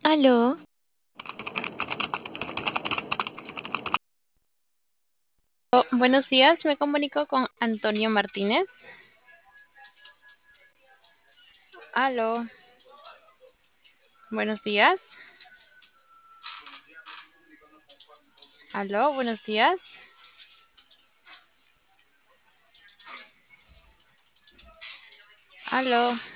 Aló, Buenos días, me comunico con Antonio Martínez. Aló, buenos días. Aló, buenos días. Aló.